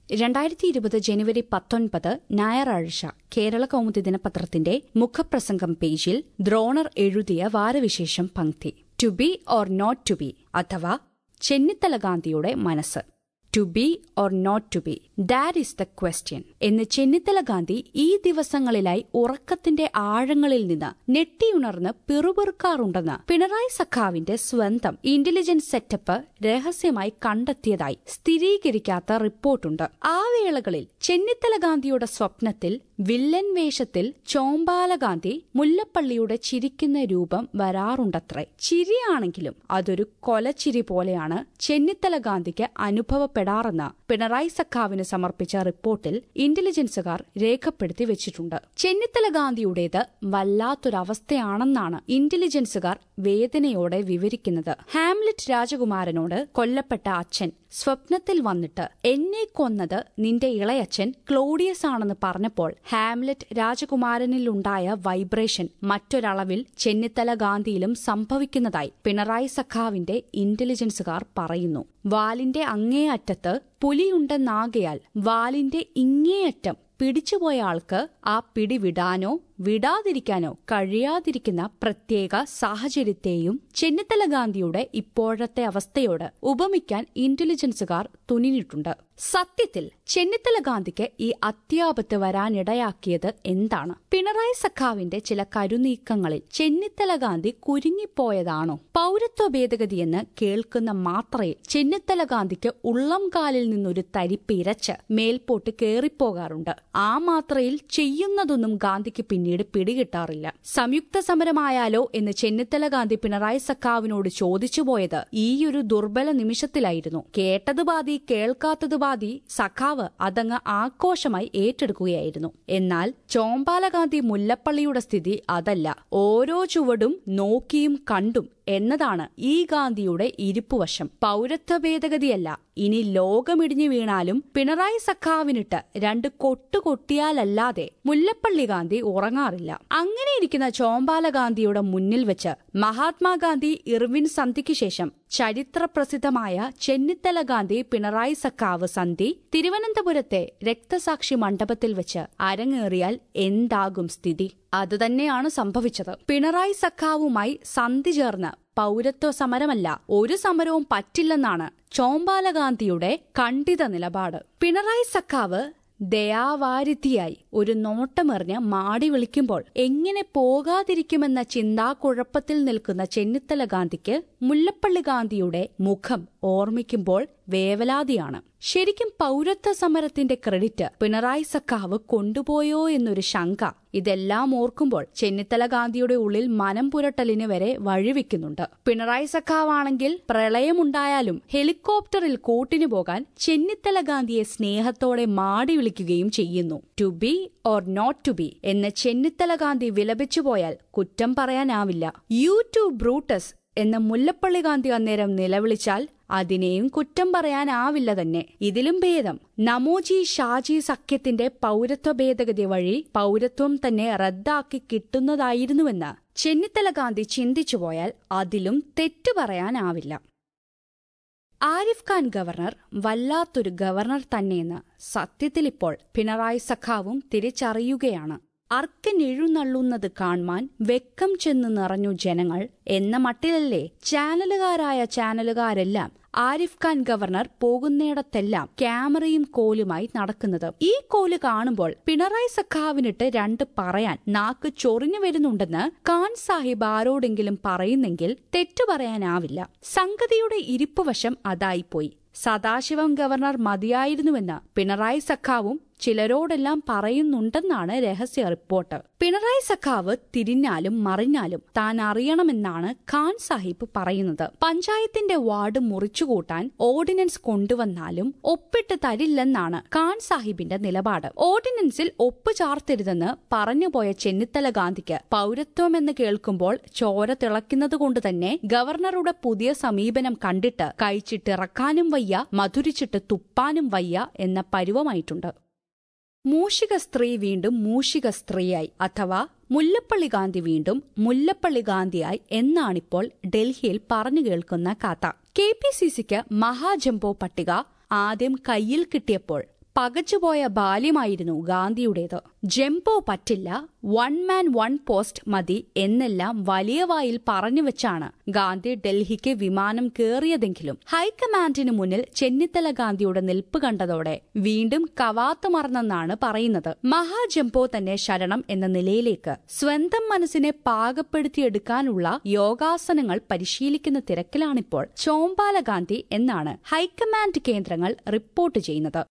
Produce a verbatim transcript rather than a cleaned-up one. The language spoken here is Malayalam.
രണ്ടായിരത്തി ഇരുപത് ജനുവരി പത്തൊൻപത് ഞായറാഴ്ച കേരള കൗമുദി ദിനപത്രത്തിന്റെ മുഖപ്രസംഗം പേജിൽ ദ്രോണർ എഴുതിയ വാരവിശേഷം പങ്ക്തി. To be or not to be അഥവാ ചെന്നിത്തല ഗാന്ധിയുടെ മനസ്സ്. To be or not to be, that is the question എന്ന് ചെന്നിത്തല ഗാന്ധി ഈ ദിവസങ്ങളിലായി ഉറക്കത്തിന്റെ ആഴങ്ങളിൽ നിന്ന് ഞെട്ടിയുണർന്ന് പിറുപിറുക്കാറുണ്ടെന്ന് പിണറായി സഖാവിന്റെ സ്വന്തം ഇന്റലിജൻസ് സെറ്റപ്പ് രഹസ്യമായി കണ്ടെത്തിയതായി സ്ഥിരീകരിക്കാത്ത റിപ്പോർട്ടുണ്ട്. ആ വേളകളിൽ ചെന്നിത്തല ഗാന്ധിയുടെ സ്വപ്നത്തിൽ വില്ലൻ വേഷത്തിൽ ചോമ്പാല ഗാന്ധി മുല്ലപ്പള്ളിയുടെ ചിരിക്കുന്ന രൂപം വരാറുണ്ടത്രേ. ചിരിയാണെങ്കിലും അതൊരു കൊലച്ചിരി പോലെയാണ് ചെന്നിത്തല ഗാന്ധിക്ക് അനുഭവപ്പെടാറെന്ന് പിണറായി സഖാവിന് സമർപ്പിച്ച റിപ്പോർട്ടിൽ ഇന്റലിജൻസുകാർ രേഖപ്പെടുത്തി വെച്ചിട്ടുണ്ട്. ചെന്നിത്തല ഗാന്ധിയുടേത് വല്ലാത്തൊരവസ്ഥയാണെന്നാണ് ഇന്റലിജൻസുകാർ വേദനയോടെ വിവരിക്കുന്നത്. ഹാംലെറ്റ് രാജകുമാരനോട് കൊല്ലപ്പെട്ട അച്ഛൻ സ്വപ്നത്തിൽ വന്നിട്ട് എന്നെ കൊന്നത് നിന്റെ ഇളയച്ഛൻ ക്ലോഡിയസ് ആണെന്ന് പറഞ്ഞപ്പോൾ ഹാംലെറ്റ് രാജകുമാരനിലുണ്ടായ വൈബ്രേഷൻ മറ്റൊരളവിൽ ചെന്നിത്തല ഗാന്ധിയിലും സംഭവിക്കുന്നതായി പിണറായി സഖാവിന്റെ ഇന്റലിജൻസുകാർ പറയുന്നു. വാലിന്റെ അങ്ങേയറ്റത്ത് പുലിയുണ്ടെന്നാകയാൽ വാലിന്റെ ഇങ്ങേയറ്റം പിടിച്ചുപോയ ആൾക്ക് ആ പിടി വിടാനോ വിടാതിരിക്കാനോ കഴിയാതിരിക്കുന്ന പ്രത്യേക സാഹചര്യത്തെയും ചെന്നിത്തല ഗാന്ധിയുടെ ഇപ്പോഴത്തെ അവസ്ഥയോട് ഉപമിക്കാൻ ഇന്റലിജൻസുകാർ തുനിഞ്ഞിട്ടുണ്ട്. സത്യത്തിൽ ചെന്നിത്തല ഗാന്ധിക്ക് ഈ അത്യാപത്ത് വരാനിടയാക്കിയത് എന്താണ്? പിണറായി സഖാവിന്റെ ചില കരുനീക്കങ്ങളിൽ ചെന്നിത്തല ഗാന്ധി കുരുങ്ങിപ്പോയതാണോ? പൌരത്വ ഭേദഗതിയെന്ന് കേൾക്കുന്ന മാത്രയിൽ ചെന്നിത്തല ഗാന്ധിക്ക് ഉള്ളം കാലിൽ നിന്നൊരു തരിപ്പ് ഇരച്ച് മേൽപോട്ട് കേറിപ്പോകാറുണ്ട്. ആ മാത്രയിൽ ചെയ്യുന്നതൊന്നും ഗാന്ധിക്ക് പിന്നീട് പിടികിട്ടാറില്ല. സംയുക്ത സമരമായാലോ എന്ന് ചെന്നിത്തല ഗാന്ധി പിണറായി സഖാവിനോട് ചോദിച്ചുപോയത് ഈയൊരു ദുർബല നിമിഷത്തിലായിരുന്നു. കേട്ടത് ബാധി കേൾക്കാത്തത് ബാധി സഖാവ് അതങ്ങ് ആഘോഷമായി ഏറ്റെടുക്കുകയായിരുന്നു. എന്നാൽ ചോമ്പാല ഗാന്ധി മുല്ലപ്പള്ളിയുടെ സ്ഥിതി അതല്ല. ഓരോ ചുവടും നോക്കിയും കണ്ടും എന്നതാണ് ഈ ഗാന്ധിയുടെ ഇരിപ്പുവശം. പൌരത്വ ഭേദഗതിയല്ല, ഇനി ലോകമിടിഞ്ഞു വീണാലും പിണറായി സഖാവിനിട്ട് രണ്ട് കൊട്ടു കൊട്ടിയാലല്ലാതെ മുല്ലപ്പള്ളി ഗാന്ധി ഉറങ്ങാറില്ല. അങ്ങനെയിരിക്കുന്ന ചോമ്പാല ഗാന്ധിയുടെ മുന്നിൽ വെച്ച് മഹാത്മാഗാന്ധി ഇർവിൻ സന്ധിക്ക് ശേഷം ചരിത്രപ്രസിദ്ധമായ ചെന്നിത്തല ഗാന്ധി പിണറായി സഖാവ് സന്ധി തിരുവനന്തപുരത്തെ രക്തസാക്ഷി മണ്ഡപത്തിൽ വെച്ച് അരങ്ങേറിയാൽ എന്താകും സ്ഥിതി? അതുതന്നെയാണ് സംഭവിച്ചത്. പിണറായി സഖാവുമായി സന്ധി ചേർന്ന് പൌരത്വ സമരമല്ല ഒരു സമരവും പറ്റില്ലെന്നാണ് ചോമ്പാല ഗാന്ധിയുടെ ഖണ്ഡിത നിലപാട്. പിണറായി സഖാവ് ദയാവാരിധിയായി ഒരു നോട്ടമെറിഞ്ഞ് മാടി വിളിക്കുമ്പോൾ എങ്ങനെ പോകാതിരിക്കുമെന്ന ചിന്താക്കുഴപ്പത്തിൽ നിൽക്കുന്ന ചെന്നിത്തല ഗാന്ധിക്ക് മുല്ലപ്പള്ളി ഗാന്ധിയുടെ മുഖം ഓർമ്മിക്കുമ്പോൾ വേവലാതിയാണ്. ശരിക്കും പൌരത്വ സമരത്തിന്റെ ക്രെഡിറ്റ് പിണറായി സഖാവ് കൊണ്ടുപോയോ എന്നൊരു ശങ്ക ഇതെല്ലാം ഓർക്കുമ്പോൾ ചെന്നിത്തല ഗാന്ധിയുടെ ഉള്ളിൽ മനം പുരട്ടലിന് വരെ വഴിവെക്കുന്നുണ്ട്. പിണറായി സഖാവാണെങ്കിൽ പ്രളയമുണ്ടായാലും ഹെലികോപ്റ്ററിൽ കൂട്ടിനു പോകാൻ ചെന്നിത്തല ഗാന്ധിയെ സ്നേഹത്തോടെ മാടി വിളിക്കുകയും ചെയ്യുന്നു. To be or not to be എന്ന് ചെന്നിത്തല ഗാന്ധി വിലപിച്ചുപോയാൽ കുറ്റം പറയാനാവില്ല. യു ടു ബ്രൂട്ടസ് എന്ന് മുല്ലപ്പള്ളി ഗാന്ധി അന്നേരം നിലവിളിച്ചാൽ അതിനെയും കുറ്റം പറയാനാവില്ല തന്നെ. ഇതിലും ഭേദം നമോജി ഷാജി സഖ്യത്തിന്റെ പൌരത്വ ഭേദഗതി വഴി പൌരത്വം തന്നെ റദ്ദാക്കി കിട്ടുന്നതായിരുന്നുവെന്ന് ചെന്നിത്തല ഗാന്ധി ചിന്തിച്ചുപോയാൽ അതിലും തെറ്റു പറയാനാവില്ല. ആരിഫ് ഖാൻ ഗവർണർ വല്ലാത്തൊരു ഗവർണർ തന്നെയെന്ന് സത്യത്തിലിപ്പോൾ പിണറായി സഖാവും തിരിച്ചറിയുകയാണ്. അർക്കനെഴുന്നള്ളുന്നത് കാൺമാൻ വെക്കം ചെന്ന് നിറഞ്ഞു ജനങ്ങൾ എന്ന മട്ടിലല്ലേ ചാനലുകാരായ ചാനലുകാരെല്ലാം ആരിഫ് ഖാൻ ഗവർണർ പോകുന്നിടത്തെല്ലാം ക്യാമറയും കോലുമായി നടക്കുന്നത്. ഈ കോല് കാണുമ്പോൾ പിണറായി സഖാവിനിട്ട് രണ്ട് പറയാൻ നാക്ക് ചൊറിഞ്ഞു വരുന്നുണ്ടെന്ന് ഖാൻ സാഹിബ് ആരോടെങ്കിലും പറയുന്നെങ്കിൽ തെറ്റു പറയാനാവില്ല. സംഗതിയുടെ ഇരിപ്പുവശം അതായിപ്പോയി. സദാശിവം ഗവർണർ മതിയായിരുന്നുവെന്ന് പിണറായി സഖാവും ചിലരോടെല്ലാം പറയുന്നുണ്ടെന്നാണ് രഹസ്യ റിപ്പോർട്ട്. പിണറായി സഖാവ് തിരിഞ്ഞാലും മറിഞ്ഞാലും താൻ അറിയണമെന്നാണ് ഖാൻ സാഹിബ് പറയുന്നത്. പഞ്ചായത്തിന്റെ വാർഡ് മുറിച്ചുകൂട്ടാൻ ഓർഡിനൻസ് കൊണ്ടുവന്നാലും ഒപ്പിട്ട് തരില്ലെന്നാണ് ഖാൻ സാഹിബിന്റെ നിലപാട്. ഓർഡിനൻസിൽ ഒപ്പ് ചാർത്തരുതെന്ന് പറഞ്ഞുപോയ ചെന്നിത്തല ഗാന്ധിക്ക് പൌരത്വമെന്ന് കേൾക്കുമ്പോൾ ചോര തിളയ്ക്കുന്നതുകൊണ്ട് തന്നെ ഗവർണറുടെ പുതിയ സമീപനം കണ്ടിട്ട് കഴിച്ചിട്ടിറക്കാനും വയ്യ, മധുരിച്ചിട്ട് തുപ്പാനും വയ്യ എന്ന പരുവമായിട്ടുണ്ട്. മൂഷിക സ്ത്രീ വീണ്ടും മൂഷിക സ്ത്രീയായി അഥവാ മുല്ലപ്പള്ളി ഗാന്ധി വീണ്ടും മുല്ലപ്പള്ളി ഗാന്ധിയായി എന്നാണിപ്പോൾ ഡൽഹിയിൽ പറഞ്ഞു കേൾക്കുന്ന കഥ. കെ പി സി സിക്ക് മഹാജംബോ പട്ടിക ആദ്യം കയ്യിൽ കിട്ടിയപ്പോൾ പകച്ചുപോയ ബാല്യമായിരുന്നു ഗാന്ധിയുടേത്. ജംബോ പറ്റില്ല, വൺ മാൻ വൺ പോസ്റ്റ് മതി എന്നെല്ലാം വലിയ വായിൽ പറഞ്ഞുവെച്ചാണ് ഗാന്ധി ഡൽഹിക്ക് വിമാനം കേറിയതെങ്കിലും ഹൈക്കമാൻഡിന് മുന്നിൽ ചെന്നിത്തല ഗാന്ധിയുടെ നിൽപ്പ് കണ്ടതോടെ വീണ്ടും കവാത്ത് മറന്നെന്നാണ് പറയുന്നത്. മഹാജംബോ തന്നെ ശരണം എന്ന നിലയിലേക്ക് സ്വന്തം മനസ്സിനെ പാകപ്പെടുത്തിയെടുക്കാനുള്ള യോഗാസനങ്ങൾ പരിശീലിക്കുന്ന തിരക്കിലാണിപ്പോൾ ചോമ്പാല ഗാന്ധി എന്നാണ് ഹൈക്കമാൻഡ് കേന്ദ്രങ്ങൾ റിപ്പോർട്ട് ചെയ്യുന്നത്.